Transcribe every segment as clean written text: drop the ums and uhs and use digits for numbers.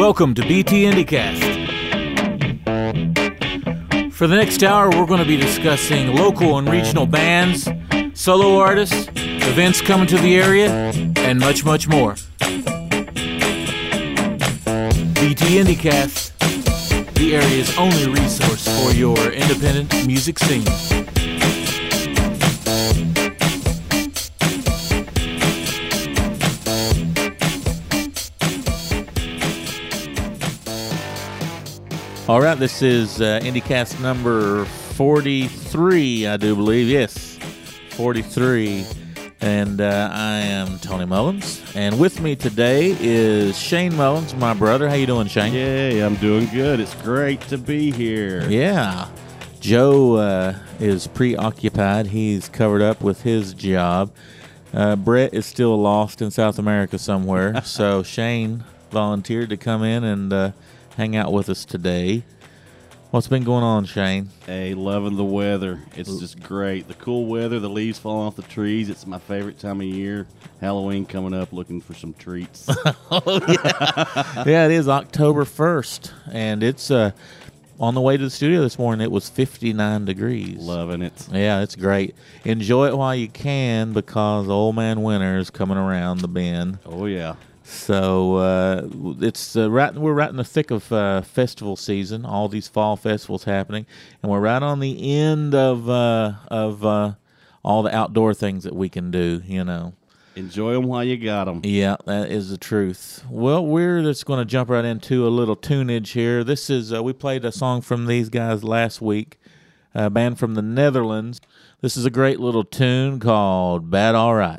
Welcome to BT IndieCast. For the next hour, we're going to be discussing local and regional bands, solo artists, events coming to the area, and much, much more. BT IndieCast, the area's only resource for your independent music scene. All right, this is IndieCast number 43, I do believe. Yes, 43. And I am Tony Mullins. And with me today is Shane Mullins, my brother. How you doing, Shane? Yay, I'm doing good. It's great to be here. Yeah. Joe is preoccupied. He's covered up with his job. Brett is still lost in South America somewhere. So Shane volunteered to come in and hang out with us today. What's been going on, Shane? Hey, loving the weather. It's just great. The cool weather, the leaves falling off the trees. It's my favorite time of year. Halloween coming up, looking for some treats. Oh, yeah. Yeah, it is October 1st, and it's on the way to the studio this morning. It was 59 degrees. Loving it. Yeah, it's great. Enjoy it while you can because Old Man Winter is coming around the bend. Oh, yeah. So it's we're right in the thick of festival season. All these fall festivals happening, and we're right on the end of all the outdoor things that we can do. You know, enjoy them while you got them. Yeah, that is the truth. Well, we're just going to jump right into a little tunage here. This is we played a song from these guys last week, a band from the Netherlands. This is a great little tune called "Bad All Right."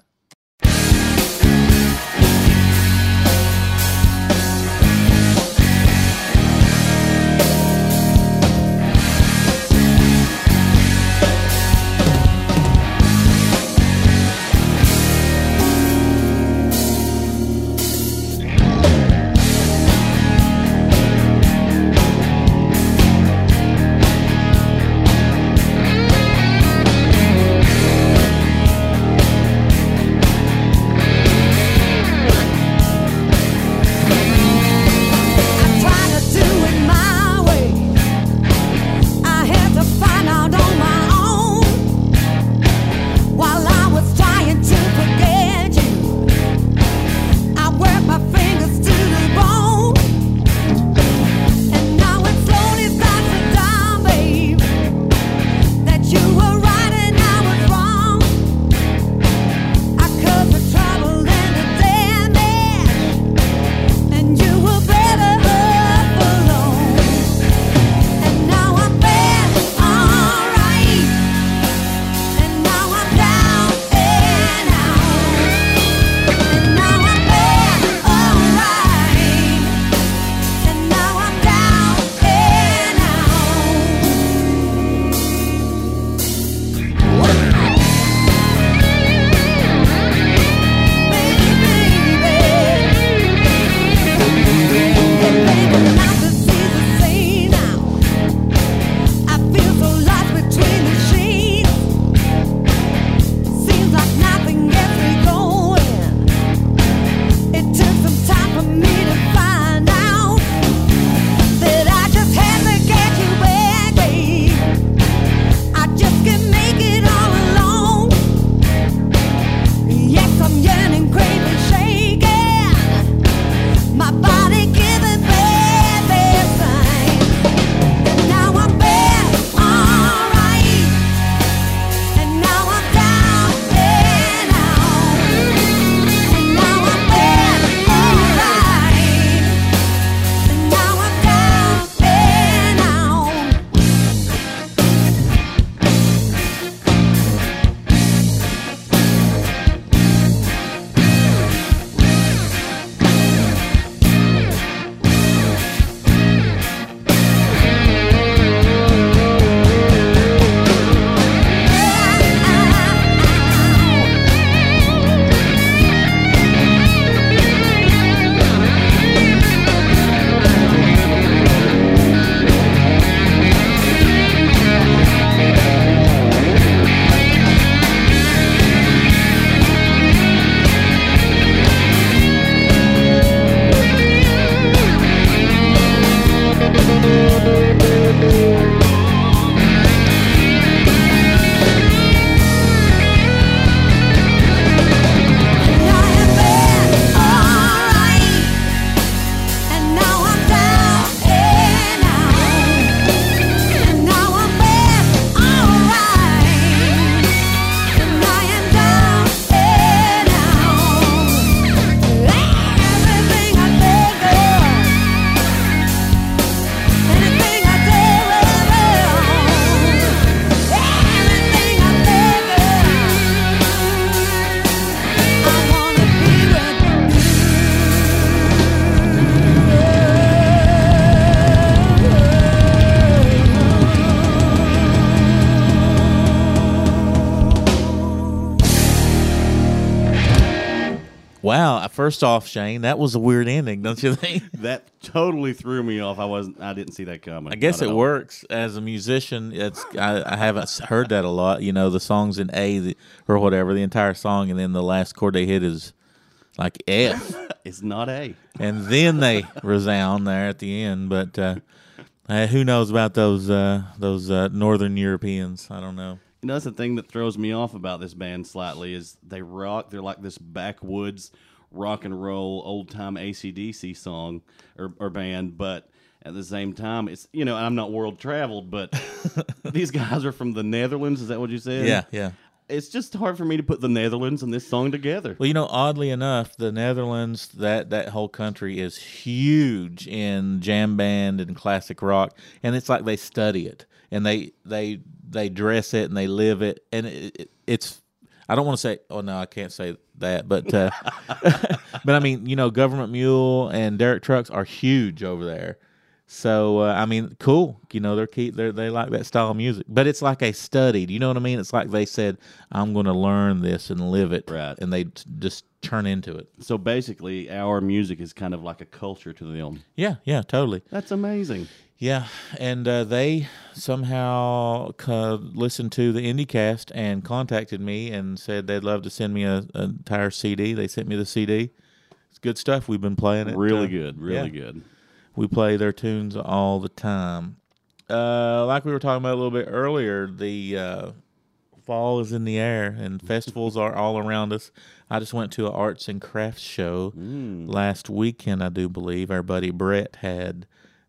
Wow. First off, Shane, that was a weird ending, don't you think? That totally threw me off. I didn't see that coming. I guess Not it at all. works as a musician. I haven't heard that a lot. You know, the song's in or whatever, the entire song, and then the last chord they hit is like F, It's not A. and then they resound there at the end. But who knows about those Northern Europeans? I don't know. You know, that's the thing that throws me off about this band slightly is they rock. They're like this backwoods rock and roll old time AC/DC song or band, but at the same time, it's I'm not world traveled, but these guys are from the Netherlands. Is that what you said? Yeah, yeah. It's just hard for me to put the Netherlands and this song together. Well, oddly enough, the Netherlands, that whole country is huge in jam band and classic rock, and it's like they study it and they dress it and they live it, and it's. I don't want to say. Oh no, I can't say that, but but I mean, Government Mule and Derek Trucks are huge over there. So I mean, cool. They like that style of music, but it's like a studied. You know what I mean? It's like they said, "I'm going to learn this and live it," Right. And they just turn into it. So basically, our music is kind of like a culture to them. Yeah, totally. That's amazing. Yeah, and they somehow listened to the IndieCast and contacted me and said they'd love to send me an entire CD. They sent me the CD. It's good stuff. We've been playing it. Really good. Really yeah. good. We play their tunes all the time. Like we were talking about a little bit earlier, the fall is in the air and festivals are all around us. I just went to an arts and crafts show last weekend, I do believe. Our buddy Brett had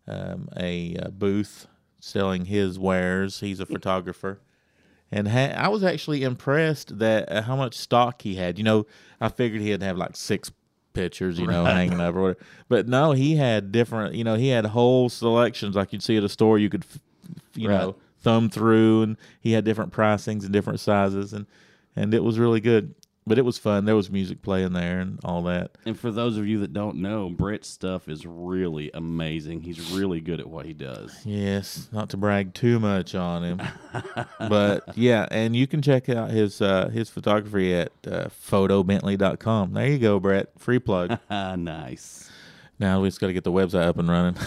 a booth selling his wares. He's a photographer. And I was actually impressed that how much stock he had. I figured he'd have like 6 pictures, hanging up or whatever. But no, he had different, he had whole selections like you'd see at a store. You could, thumb through, and he had different pricings and different sizes, and it was really good. But it was fun. There was music playing there and all that. And for those of you that don't know, Brett's stuff is really amazing. He's really good at what he does. Yes, not to brag too much on him. But, yeah, and you can check out his photography at photobentley.com. There you go, Brett. Free plug. Nice. Now we just got to get the website up and running.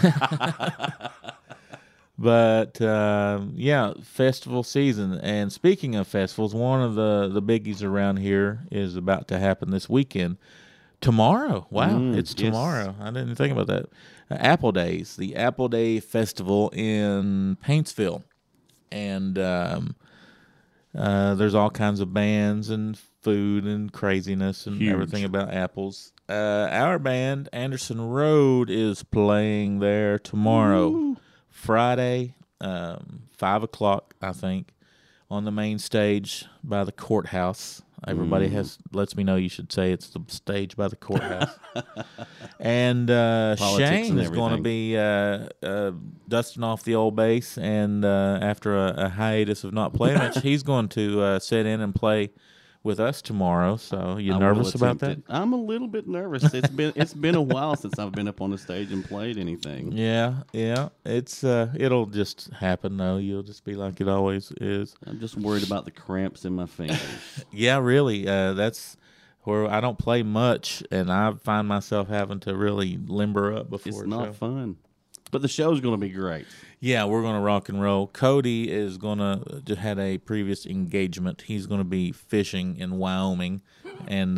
But, festival season. And speaking of festivals, one of the biggies around here is about to happen this weekend. Tomorrow. Wow, it's tomorrow. Yes. I didn't think about that. Apple Days, the Apple Day Festival in Paintsville. And there's all kinds of bands and food and craziness and everything about apples. Our band, Anderson Road, is playing there tomorrow. Ooh. Friday, 5:00, I think, on the main stage by the courthouse. Everybody lets me know you should say it's the stage by the courthouse. And Shane is going to be dusting off the old bass, and after a hiatus of not playing much, he's going to sit in and play with us tomorrow. So you nervous about that? I'm a little bit nervous. It's been a while since I've been up on the stage and played anything. Yeah. It's it'll just happen though. You'll just be like it always is. I'm just worried about the cramps in my fingers. Yeah, really. That's where I don't play much, and I find myself having to really limber up before. It's not fun. But the show's going to be great. Yeah, we're going to rock and roll. Cody is going to just had a previous engagement. He's going to be fishing in Wyoming, and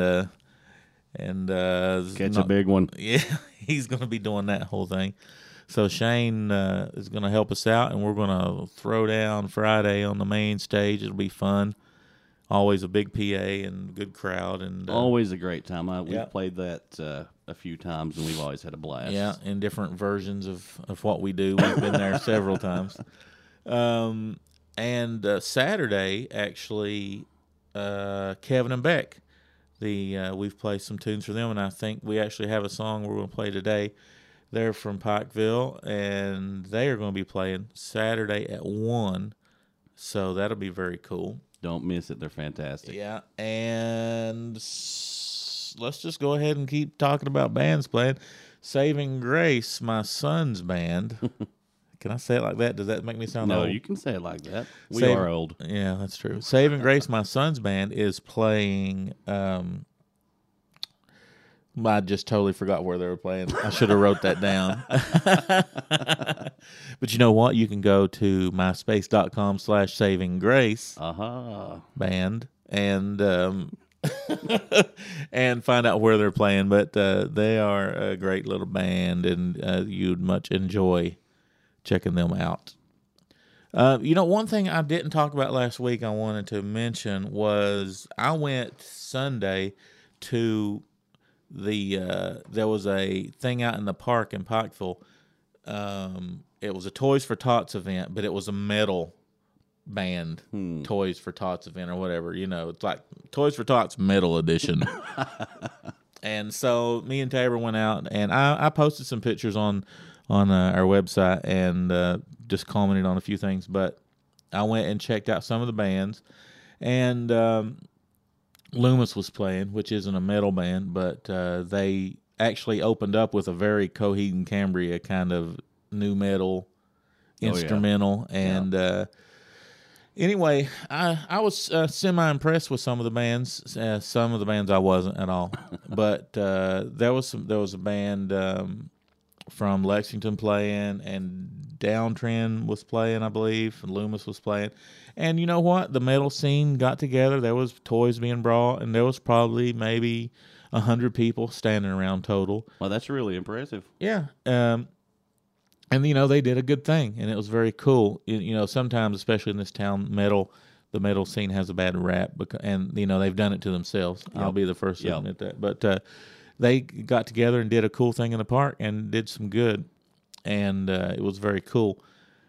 catch a big one. Yeah, he's going to be doing that whole thing. So Shane is going to help us out, and we're going to throw down Friday on the main stage. It'll be fun. Always a big PA and good crowd, and always a great time. We've played that a few times, and we've always had a blast. Yeah, in different versions of what we do. We've been there several times. And Saturday, actually, Kevin and Beck, we've played some tunes for them, and I think we actually have a song we're going to play today. They're from Pikeville, and they are going to be playing Saturday at 1, so that'll be very cool. Don't miss it. They're fantastic. Yeah, and let's just go ahead and keep talking about bands playing. Saving Grace, my son's band. Can I say it like that? Does that make me sound old? No, you can say it like that. We are old. Yeah, that's true. Saving Grace, my son's band, is playing I just totally forgot where they were playing. I should have wrote that down. But you know what? You can go to myspace.com/savinggrace band and and find out where they're playing. But they are a great little band, and you'd much enjoy checking them out. One thing I didn't talk about last week I wanted to mention was I went Sunday to there was a thing out in the park in Pikeville. It was a Toys for Tots event, but it was a metal band Toys for Tots event or whatever. It's like Toys for Tots metal edition. And so me and Tabor went out, and I posted some pictures on our website and just commented on a few things. But I went and checked out some of the bands, and Loomis was playing, which isn't a metal band, but they actually opened up with a very Coheed and Cambria kind of new metal instrumental. And anyway, I was semi-impressed with some of the bands. Some of the bands I wasn't at all. But there was a band from Lexington playing, and Downtrend was playing, I believe, and Loomis was playing. And you know what? The metal scene got together. There was toys being brought, and there was probably maybe 100 people standing around total. Well, that's really impressive. Yeah. And, they did a good thing, and it was very cool. Sometimes, especially in this town, the metal scene has a bad rap, and, they've done it to themselves. Yep. I'll be the first to admit that. But they got together and did a cool thing in the park and did some good, and it was very cool.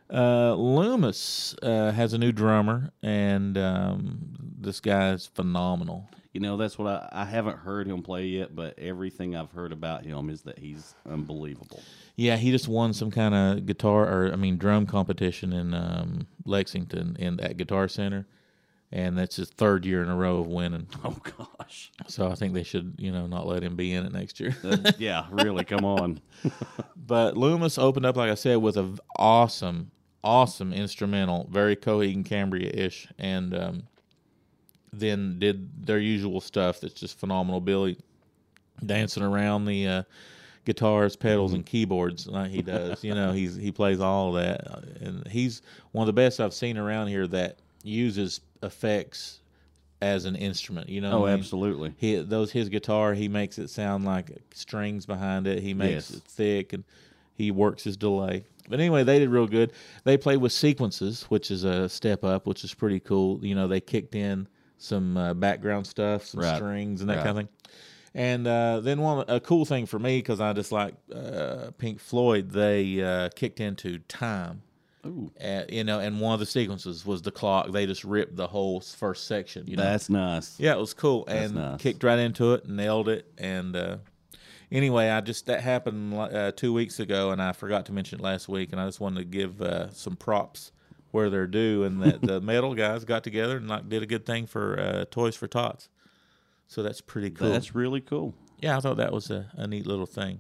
Loomis has a new drummer, and this guy is phenomenal. That's what I haven't heard him play yet, but everything I've heard about him is that he's unbelievable. Yeah, he just won some kind of drum competition in Lexington at Guitar Center, and that's his third year in a row of winning. Oh, gosh. So I think they should, not let him be in it next year. Yeah, really, come on. But Loomis opened up, like I said, with an awesome instrumental, very Coheed and Cambria-ish, and then did their usual stuff that's just phenomenal. Billy dancing around the guitars, pedals, and keyboards like he does. He plays all of that, and he's one of the best I've seen around here that uses effects as an instrument. Oh, absolutely. His guitar, he makes it sound like strings behind it. He makes it thick, and he works his delay. But anyway, they did real good. They played with sequences, which is a step up, which is pretty cool. They kicked in some background stuff, some strings and that kind of thing. And then a cool thing for me, because I just like Pink Floyd, they kicked into Time. Ooh. And one of the sequences was the clock. They just ripped the whole first section. That's nice. Yeah, it was cool. And kicked right into it, nailed it. And anyway, that happened 2 weeks ago, and I forgot to mention it last week, and I just wanted to give some props where they're due, and that the metal guys got together and did a good thing for Toys for Tots. So that's pretty cool. That's really cool. Yeah, I thought that was a neat little thing.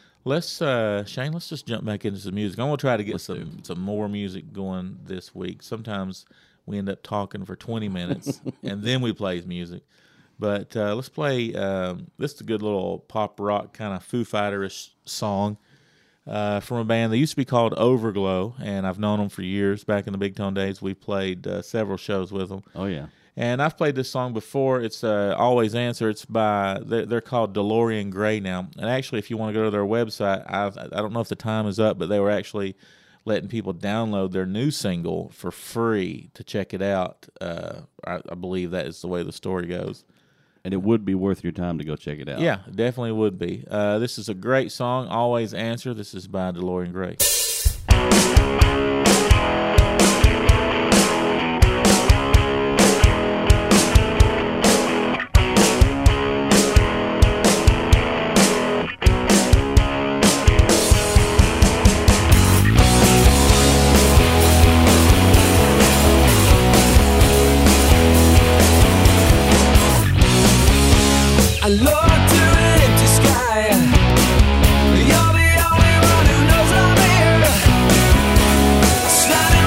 Shane, let's just jump back into some music. I'm going to try to get some more music going this week. Sometimes we end up talking for 20 minutes, and then we play music. But let's play, this is a good little pop rock kind of Foo Fighter-ish song from a band that used to be called Overglow, and I've known them for years. Back in the Big Tone days, we played several shows with them. Oh, yeah. And I've played this song before. It's Always Answer. It's they're called DeLorean Gray now. And actually, if you want to go to their website, I don't know if the time is up, but they were actually letting people download their new single for free to check it out. I believe that is the way the story goes. And it would be worth your time to go check it out. Yeah, definitely would be. This is a great song, Always Answer. This is by DeLorean Gray. I look to an empty sky. You're the only one who knows I'm here. Sliding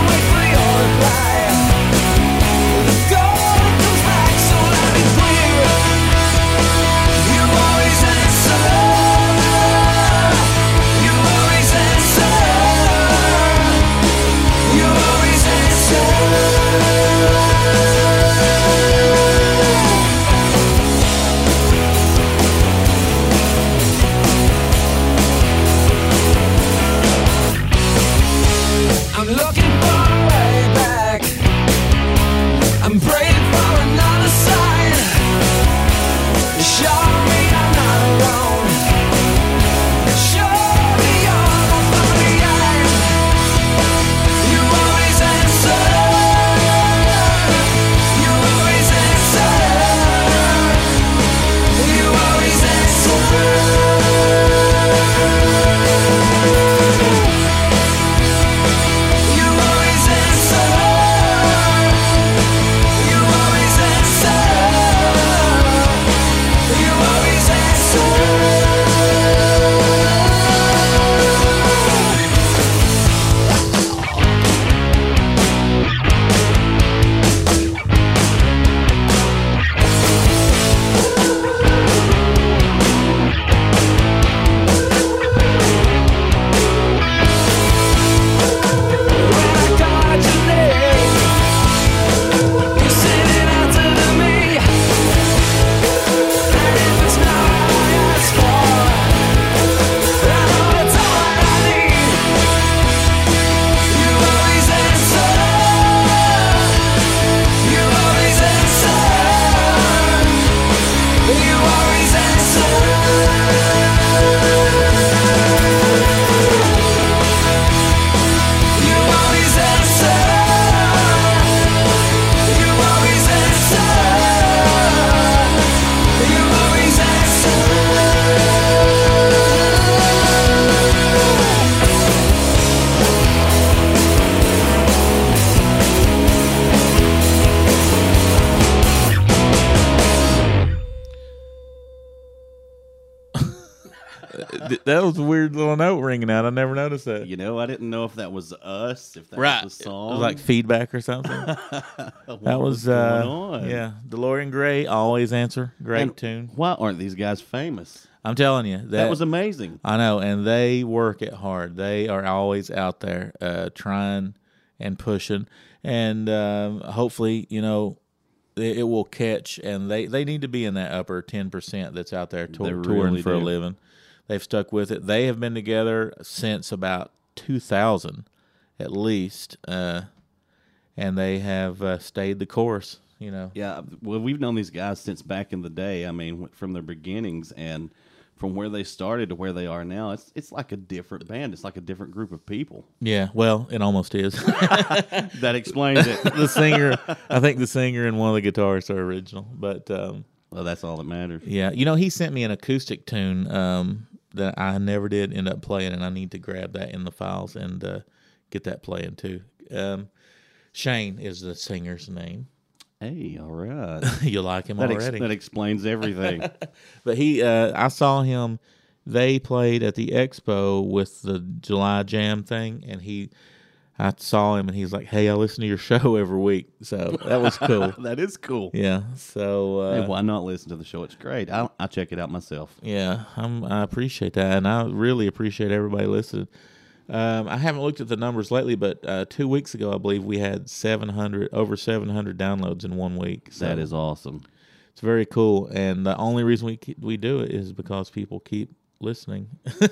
That was a weird little note ringing out. I never noticed that. You know, I didn't know if that was us, if that Right. was the It song. was like feedback or something. What That was going on? yeah. DeLorean Gray, always answer. Great And tune. Why aren't these guys famous? I'm telling you. That was amazing. I know, and they work it hard. They are always out there trying and pushing, and hopefully, it will catch. And they need to be in that upper 10% that's out there touring really for a do. living. They've stuck with it. They have been together since about 2000, at least, and they have stayed the course. Yeah, well, we've known these guys since back in the day. I mean, from their beginnings and from where they started to where they are now, it's like a different band. It's like a different group of people. Yeah, well, it almost is. That explains it. I think the singer and one of the guitarists are original, but. Well, that's all that matters. Yeah, he sent me an acoustic tune that I never did end up playing, and I need to grab that in the files and get that playing too. Shane is the singer's name. Hey, all right. You like him already. That explains everything. But I saw him. They played at the expo with the July Jam thing, and I saw him, and he's like, "Hey, I listen to your show every week." So that was cool. That is cool. Yeah. So Hey, why not listen to the show? It's great. I'll check it out myself. yeah, I appreciate that, and I really appreciate everybody listening. I haven't looked at the numbers lately, but 2 weeks ago, I believe we had over 700 downloads in 1 week. So That is awesome. it's very cool, and the only reason we do it is because people keep listening,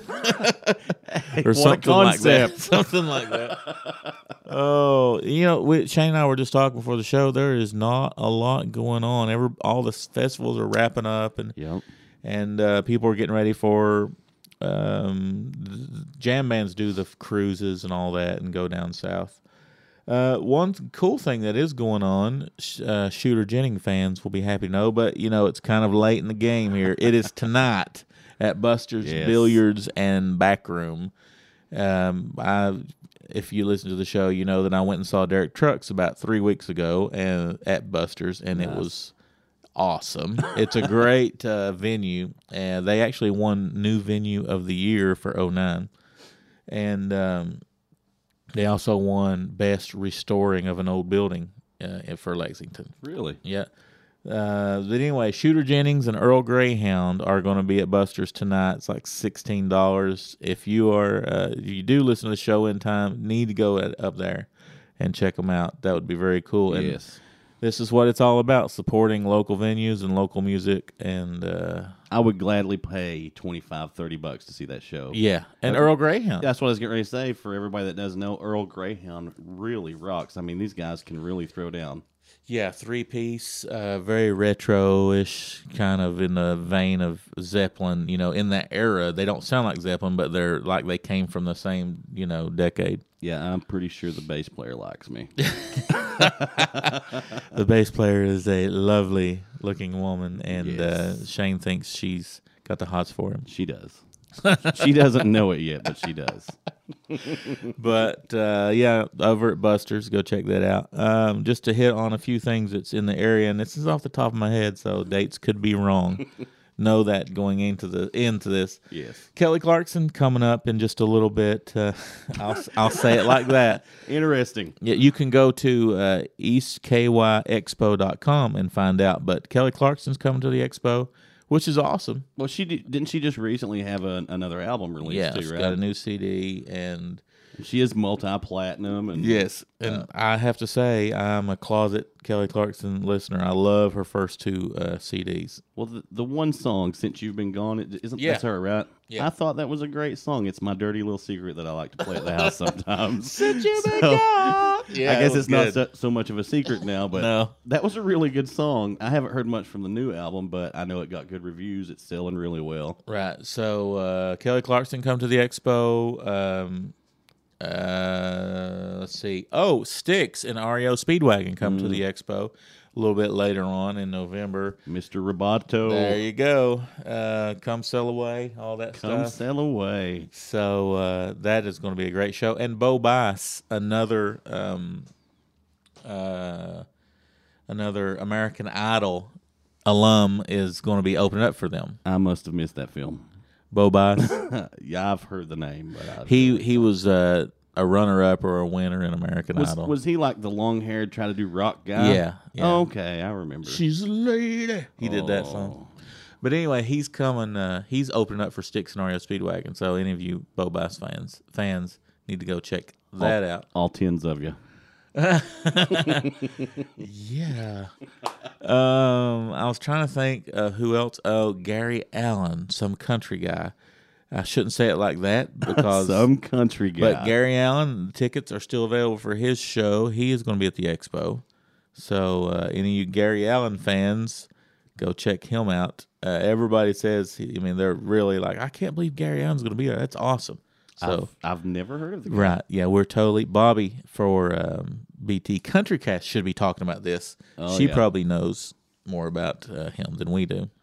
or What something a concept. something like that. Oh, Shane and I were just talking before the show. There is not a lot going on. All the festivals are wrapping up, and Yep. people are getting ready for jam bands do the cruises and all that and go down south. One cool thing that is going on, Shooter Jennings fans will be happy to know, but it's kind of late in the game here. It is tonight at Buster's Yes. Billiards and Backroom. If you listen to the show, you know that I went and saw Derek Trucks about 3 weeks ago at Buster's, and it was awesome. It's a great venue, and they actually won new venue of the year for 2009, and they also won best restoring of an old building for Lexington. Really? Yeah. But anyway, Shooter Jennings and Earl Greyhound are going to be at Buster's tonight. It's like $16. If you do listen to the show in time, need to go up there and check them out. That would be very cool. And Yes. this is what it's all about: supporting local venues and local music. And I would gladly pay $25-$30 to see that show. yeah, and Earl Greyhound. That's what I was getting ready to say. For everybody that doesn't know, Earl Greyhound really rocks. I mean, these guys can really throw down. Yeah, 3-piece, very retro-ish, kind of in the vein of Zeppelin. In that era, they don't sound like Zeppelin, but they're like they came from the same, decade. Yeah, I'm pretty sure the bass player likes me. The bass player is a lovely-looking woman, and Yes. Shane thinks she's got the hots for him. She does. She doesn't know it yet, but she does. But yeah, over at Buster's, go check that out. Just to hit on a few things that's in the area, and this is off the top of my head, so dates could be wrong. Know that going into this. Yes. Kelly Clarkson coming up in just a little bit. I'll say it like that. Interesting. Yeah, you can go to eastkyexpo.com and find out. But Kelly Clarkson's coming to the expo, which is awesome. Well, didn't she just recently have another album released Yeah, too, she's right? got a new CD, and She is multi-platinum. And yes, and I have to say I'm a closet Kelly Clarkson listener. I love her first two CDs. Well, the one song, Since You've Been Gone, Yeah. that's her, right? Yeah. I thought that was a great song. It's my dirty little secret that I like to play at the house sometimes. Since you've been So, gone. Yeah, I guess it was it's not good. so much of a secret now, but No. that was a really good song. I haven't heard much from the new album, but I know it got good reviews. It's selling really well. Right. So Kelly Clarkson come to the expo. Let's see. Oh, Styx and REO Speedwagon come to the expo a little bit later on in November. Mr. Roboto, There you go. Come Sail Away, all that come stuff. sail away. So that is going to be a great show. And Bo Bice, another American Idol alum, is going to be opening up for them. I must have missed that film. Bobas. Yeah, I've heard the name, but He was a runner-up or a winner in American Idol. was he like the long-haired try to do rock guy? Yeah, yeah. Oh, okay, I remember. She's a lady. He did that song. But anyway, he's coming. He's opening up for Stick Scenario Speedwagon. So any of you Bobas fans need to go check that out. All 10s of you. Yeah. I was trying to think who else. Oh, Gary Allen, some country guy. I shouldn't say it like that because Some country guy. But Gary Allen, the tickets are still available for his show. He is going to be at the expo. So any of you Gary Allen fans, go check him out. Everybody says, they're really like, I can't believe Gary Allen's going to be there. That's awesome. So I've never heard of the guy. right, yeah, we're totally Bobby for BT Country Cast should be talking about this. Oh, She yeah. probably knows more about him than we do.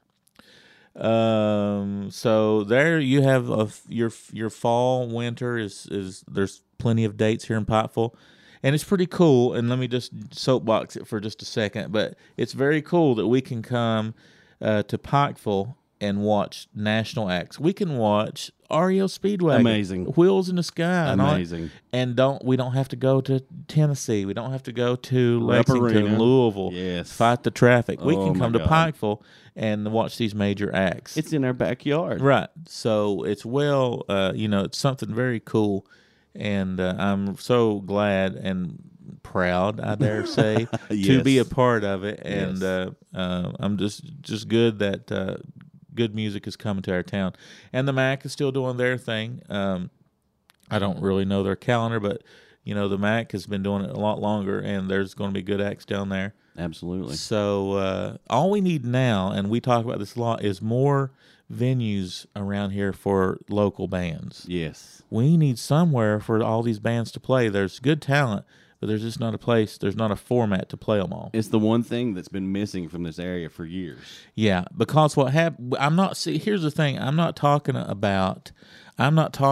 So there you have your fall, winter is there's plenty of dates here in Pikeville, and it's pretty cool. And let me just soapbox it for just a second, but it's very cool that we can come to Pikeville and watch national acts. We can watch REO Speedwagon, Amazing. Wheels in the Sky, Amazing. and we don't have to go to Tennessee. We don't have to go to Rupp Lexington, Arena. Louisville. Yes. Fight the traffic. We Oh, can my come to God. Pikeville and watch these major acts. It's in our backyard. Right. So it's it's something very cool, and I'm so glad and proud, I dare say, to be a Yes. part of it. And Yes. I'm just good that good music is coming to our town, and the MAC is still doing their thing. I don't really know their calendar, but the MAC has been doing it a lot longer, and there's going to be good acts down there. Absolutely. So all we need now, and we talk about this a lot, is more venues around here for local bands. Yes. We need somewhere for all these bands to play. There's good talent, but there's just not a place. There's not a format to play them all. It's the one thing that's been missing from this area for years. Yeah, because what happened? Here's the thing. I'm not talking about a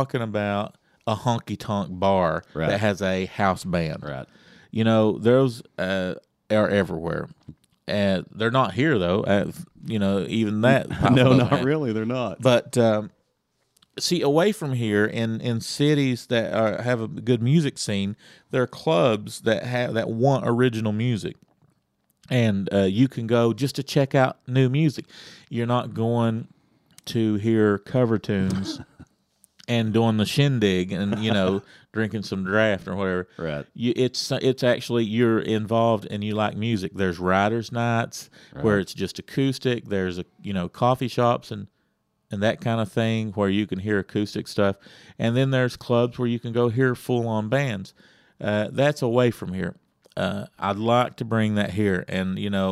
honky tonk bar Right. that has a house band. Right. Those are everywhere. And they're not here though. Even that. No, doesn't not have. really. They're not. But see, away from here, in cities that have a good music scene, there are clubs that want original music, and you can go just to check out new music. You're not going to hear cover tunes and doing the shindig and drinking some draft or whatever. Right. It's actually you're involved and you like music. There's writers' nights where it's just acoustic. There's coffee shops and that kind of thing where you can hear acoustic stuff, and then there's clubs where you can go hear full-on bands. That's away from here. I'd like to bring that here, and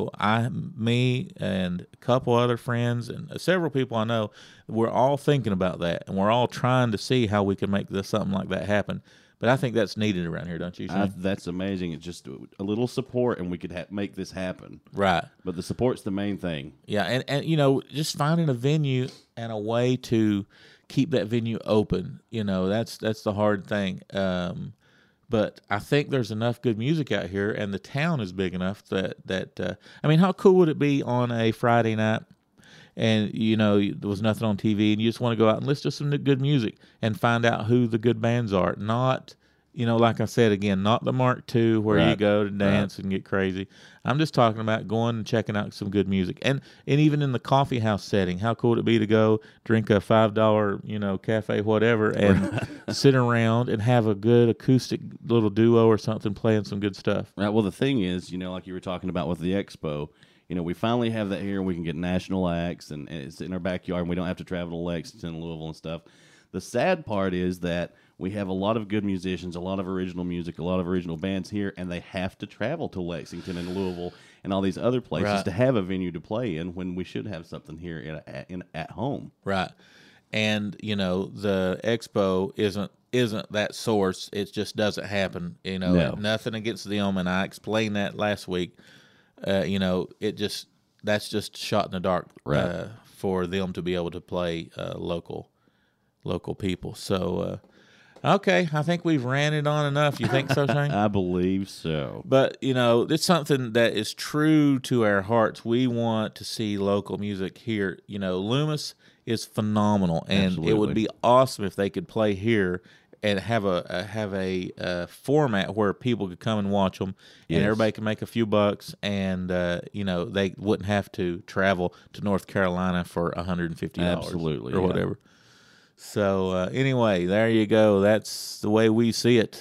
me and a couple other friends and several people I know, we're all thinking about that, and we're all trying to see how we can make something like that happen. But I think that's needed around here, don't you, Shane? That's amazing. It's just a little support, and we could make this happen. Right. But the support's the main thing. Yeah, and just finding a venue and a way to keep that venue open, that's the hard thing. But I think there's enough good music out here, and the town is big enough that how cool would it be on a Friday night, and there was nothing on TV, and you just want to go out and listen to some good music and find out who the good bands are, not. Like I said again, not the Mark II where you Right. go to dance and get crazy. I'm just talking about going and checking out some good music, and even in the coffee house setting, how cool would it be to go drink a $5 cafe whatever and sit around and have a good acoustic little duo or something playing some good stuff. Right. Well, the thing is, like you were talking about with the expo, we finally have that here, and we can get national acts, and it's in our backyard, and we don't have to travel to Lexington and Louisville and stuff. The sad part is that we have a lot of good musicians, a lot of original music, a lot of original bands here, and they have to travel to Lexington and Louisville and all these other places Right. to have a venue to play in when we should have something here at home. Right. And the expo isn't that source. It just doesn't happen. No. Nothing against them, and I explained that last week. That's just shot in the dark Right. for them to be able to play local people. So okay, I think we've ranted on enough. You think so, Shane? I believe so. But it's something that is true to our hearts. We want to see local music here. Loomis is phenomenal, and it would Absolutely. be awesome if they could play here and have a format where people could come and watch them, and Yes. everybody can make a few bucks, and they wouldn't have to travel to North Carolina for $150 Absolutely, or yeah. whatever. So anyway, there you go. That's the way we see it.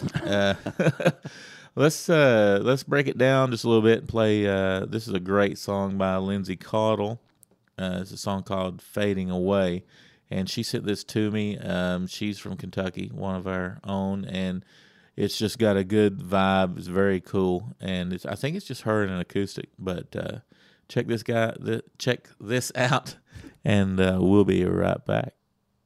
Let's break it down just a little bit and play. This is a great song by Lindsay Caudill. It's a song called "Fading Away," and she sent this to me. She's from Kentucky, one of our own, and it's just got a good vibe. It's very cool, and I think it's just her and an acoustic. But check this out, and we'll be right back.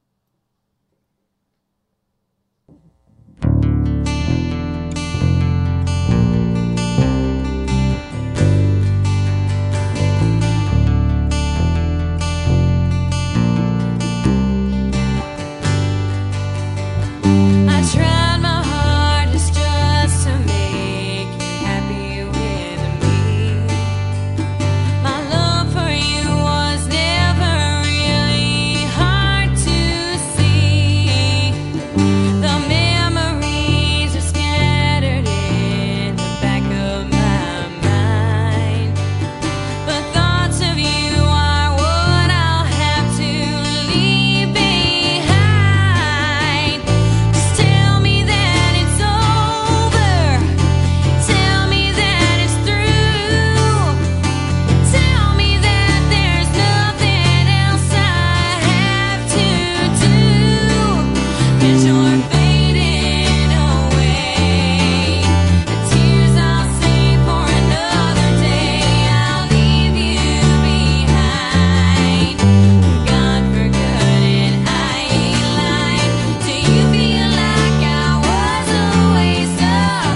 I tried my hardest just to make you happy with me. My love for you was never really hard to see. The memories are scattered in the back of my mind. But thoughts of you are what I'll have to leave behind. Just tell me that it's over. Tell me that it's through. Tell me that there's nothing else I have to do. 'Cause you're fading away. The tears I'll save for another day. I'll leave you behind. Gone for good and I ain't lying. Do you feel like I was a waste of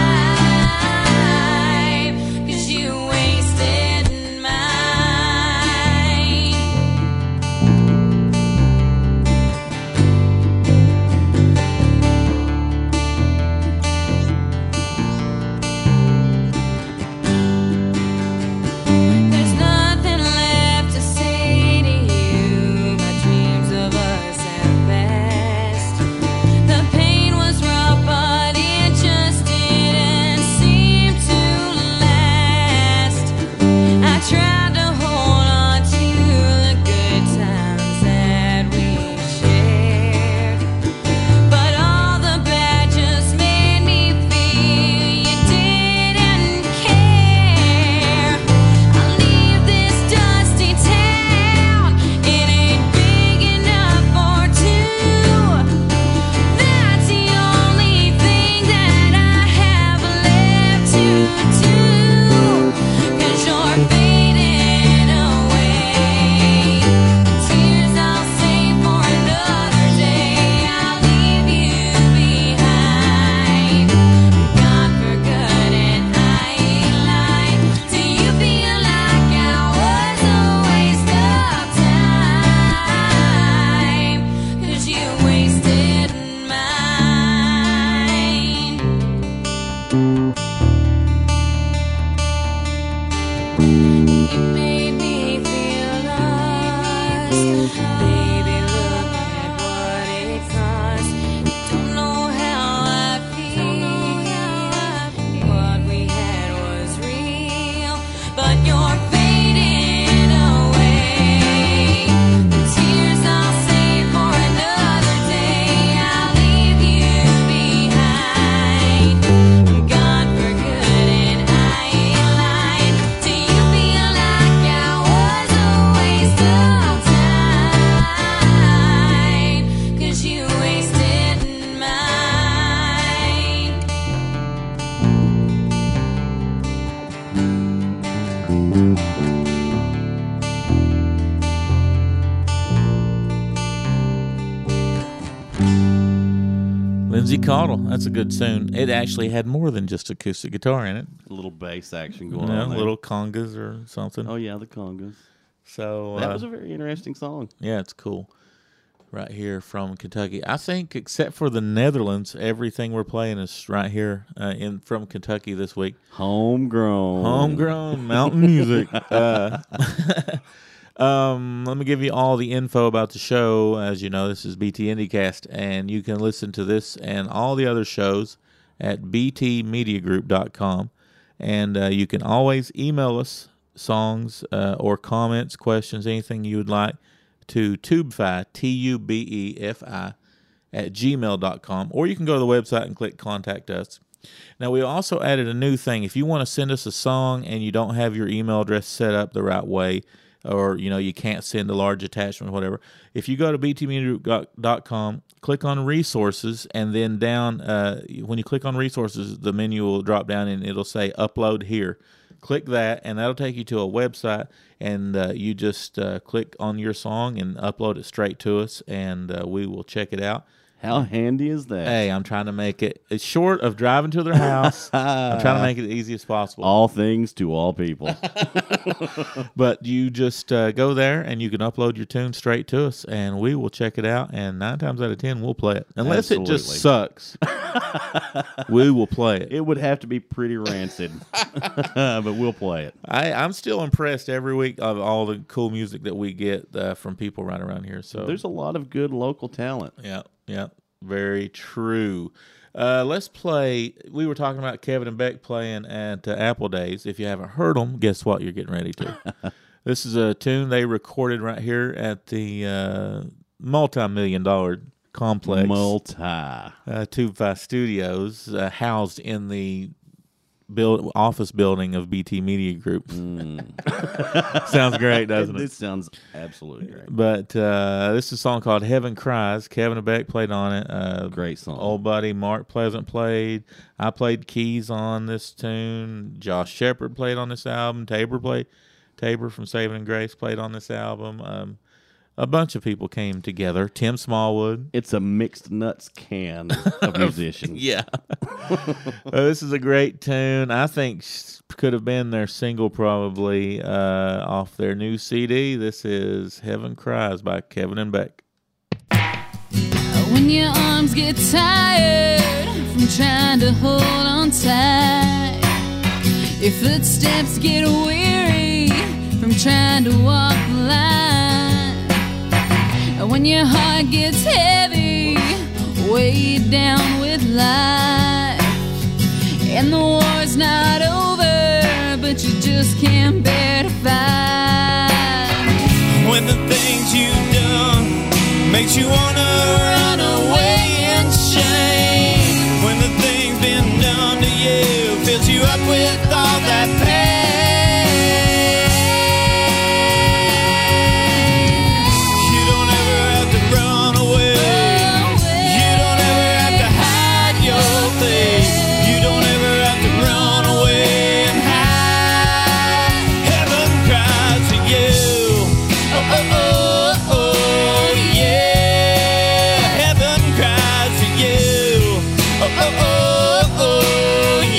time? 'Cause you wasted mine. There's nothing left to say to you. My dreams of us have passed. The pain was rough, but it just didn't seem to last. I tried to hold on to the good times that we shared, but all the bad just made me feel you didn't care. I'll leave this dusty town. It ain't big enough for two. That's the only thing that I have left to do. 'Cause you're fading away. The tears I'll save for another day. I'll leave you behind. Gone for good and I ain't lying. Do you feel like I was a waste of time? 'Cause you wasted mine. You made me feel lost. Baby, look at what it cost. You don't know how I feel. What we had was real, but you're fading away. The tears I'll save for another day. I'll leave you behind. Gone for good and I ain't lying. Do you feel like I was a waste of time? 'Cause you wasted mine. Lindsay Caudill, that's a good tune. It actually had more than just acoustic guitar in it. A little bass action going No, on there. little congas or something. Oh yeah, the congas. So That was a very interesting song. yeah, it's cool. Right here from Kentucky. I think, except for the Netherlands, everything we're playing is right here from Kentucky this week. Homegrown. Homegrown mountain music. Let me give you all the info about the show. As you know, this is BT IndieCast, and you can listen to this and all the other shows at btmediagroup.com. And you can always email us songs or comments, questions, anything you would like to tubefi, TUBEFI, at gmail.com. Or you can go to the website and click Contact Us. Now, we also added a new thing. If you want to send us a song and you don't have your email address set up the right way, or, you can't send a large attachment or whatever, if you go to btmediagroup.com, click on Resources, and then down, when you click on Resources, the menu will drop down and it'll say Upload Here. Click that, and that'll take you to a website, and you just click on your song and upload it straight to us, and we will check it out. How handy is that? Hey, I'm trying to make it's short of driving to their house. I'm trying to make it the easiest possible. All things to all people. But you just go there and you can upload your tune straight to us, and we will check it out. And 9 times out of 10, we'll play it. Unless it just sucks, we will play it. It would have to be pretty rancid, but we'll play it. I'm still impressed every week of all the cool music that we get from people right around here. So There's a lot of good local talent. Yeah, very true. Let's play. We were talking about Kevin and Beck playing at Apple Days. If you haven't heard them, guess what? You're getting ready to. This is a tune they recorded right here at the multi-million-dollar complex. Tube 5 Studios, housed in the office building of BT Media Group. Sounds great, doesn't it? This sounds absolutely great. But this is a song called Heaven Cries. Kevin and Beck played on it. Great song. Old buddy Mark Pleasant played. I played keys on this tune. Josh Shepard played on this album. Tabor from Saving Grace played on this album. A bunch of people came together. Tim Smallwood. It's a mixed nuts can of musicians. Yeah. This is a great tune. I think could have been their single probably off their new CD. This is Heaven Cries by Kevin and Beck. When your arms get tired from trying to hold on tight, your footsteps get weary from trying to walk the line, when your heart gets heavy, weighed down with life, and the war's not over, but you just can't bear to fight. When the things you've done makes you wanna run away in shame, when the things been done to you fills you up with all that pain, you don't ever have to run away, you don't ever have to hide your face, you don't ever have to run away and hide. Heaven cries to you. Oh, oh, oh, oh, yeah. Heaven cries to you. Oh, oh, oh, oh,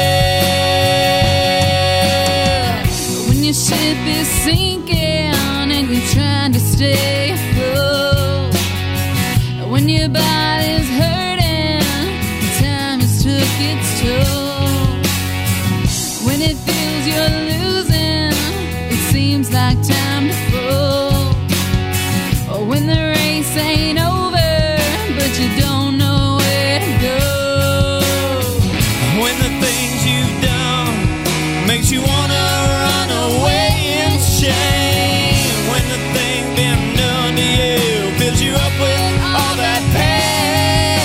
yeah. When your ship is sinking and you're trying to stay afloat, when your body's hurting, time has took its toll, when it feels you're losing, it seems like time to fall, or when the race ain't over, but you don't know where to go. When the things you've done makes you wanna run away in shame, when the thing been done to you fills you up with all that pain,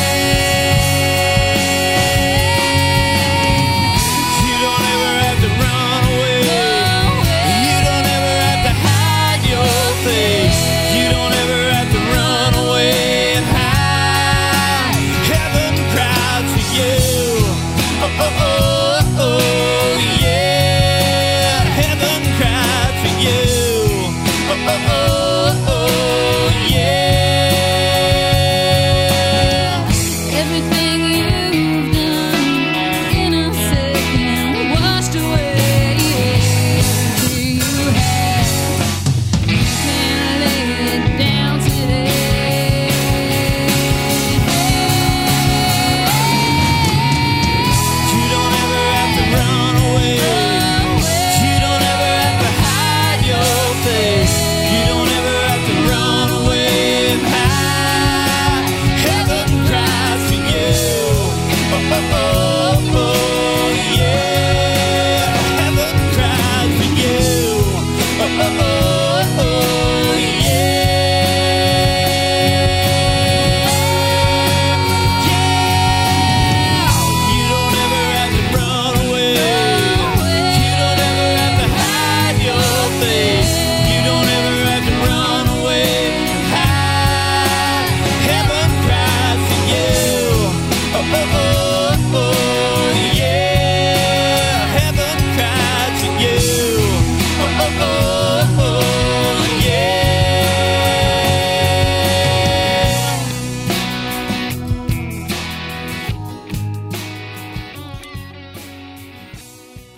you don't ever have to run away, you don't ever have to hide your face, you don't ever have to run away and hide. Heaven cries for you. Oh, oh, oh, oh, yeah.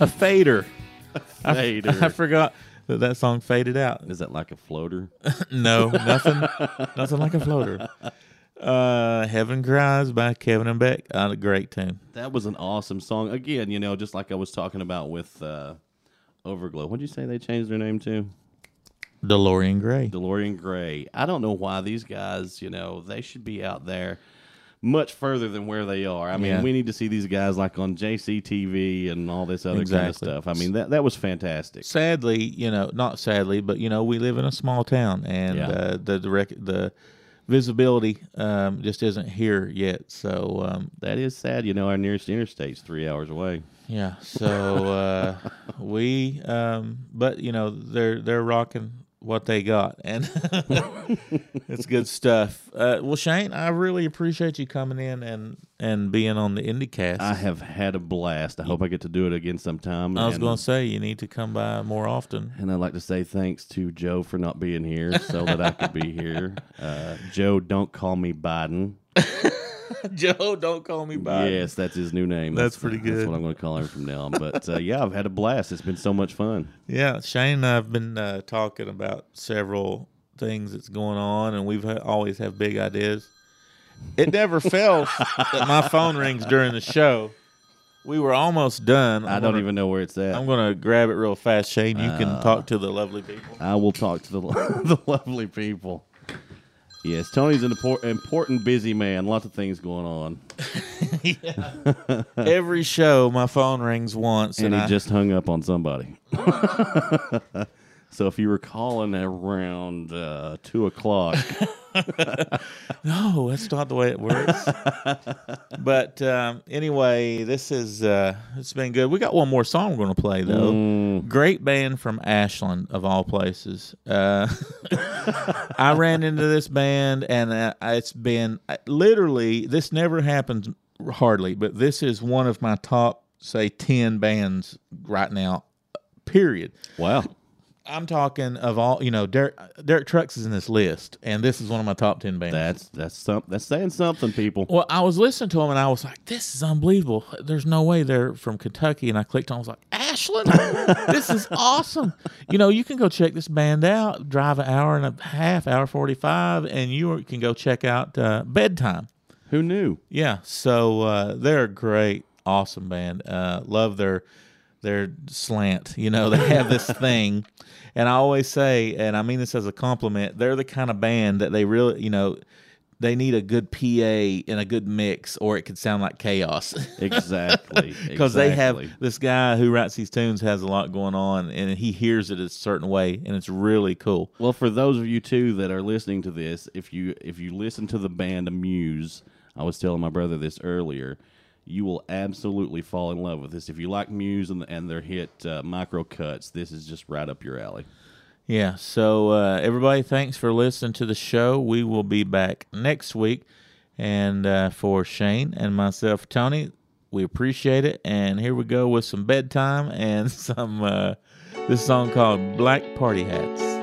A fader. Fader. I forgot that song faded out. Is that like a floater? No, nothing like a floater. Heaven Cries by Kevin and Beck. A great tune. That was an awesome song. Again, just like I was talking about with Overglow. What'd you say they changed their name to? DeLorean Gray. DeLorean Gray. I don't know why these guys, they should be out there much further than where they are. I mean, Yeah. we need to see these guys like on JCTV and all this other kind of Exactly. stuff. I mean, that was fantastic. Sadly, not sadly, but we live in a small town, and Yeah. the visibility just isn't here yet. So That is sad. Our nearest interstate's 3 hours away. yeah, so but they're rocking what they got, and it's good stuff. Well, Shane, I really appreciate you coming in and being on the IndieCast. I have had a blast. I hope I get to do it again sometime. I was And- going to say you need to come by more often. And I'd like to say thanks to Joe for not being here so that I could be here. Joe, don't call me Biden. Joe, don't call me by. Yes, that's his new name. That's pretty That's good. what I'm going to call him from now on. But yeah, I've had a blast. It's been so much fun. Yeah, Shane and I have been talking about several things that's going on, and we've always have big ideas. It never fails that my phone rings during the show. We were almost done. I don't even know where it's at. I'm going to grab it real fast, Shane. You can talk to the lovely people. I will talk to the the lovely people. Yes, Tony's an important, busy man. Lots of things going on. Every show, my phone rings once, And and he just hung up on somebody. So if you were calling around 2 o'clock, no, that's not the way it works. But anyway, this is it's been good. We got one more song we're going to play though. Great band from Ashland of all places. I ran into this band, and it's been literally, this never happens hardly, but this is one of my top, say, 10 bands right now. Period. wow. I'm talking of all, Derek Trucks is in this list, and this is one of my top 10 bands. That's saying something, people. Well, I was listening to them, and I was like, this is unbelievable. There's no way they're from Kentucky. And I clicked on, I was like, Ashland? This is awesome. You can go check this band out, drive an hour and a half, hour 45, and you can go check out Bedtime. Who knew? Yeah, so they're a great, awesome band. Love their slant. They have this thing. And I always say, and I mean this as a compliment, they're the kind of band that they really, they need a good PA and a good mix, or it could sound like chaos. Exactly. Because they have Exactly. this guy who writes these tunes has a lot going on, and he hears it a certain way, and it's really cool. Well, for those of you too that are listening to this, if you listen to the band Muse, I was telling my brother this earlier, you will absolutely fall in love with this. If you like Muse and their hit Micro Cuts, this is just right up your alley. Yeah, so everybody, thanks for listening to the show. We will be back next week. And for Shane and myself, Tony, we appreciate it. And here we go with some Bedtime and some this song called Black Party Hats.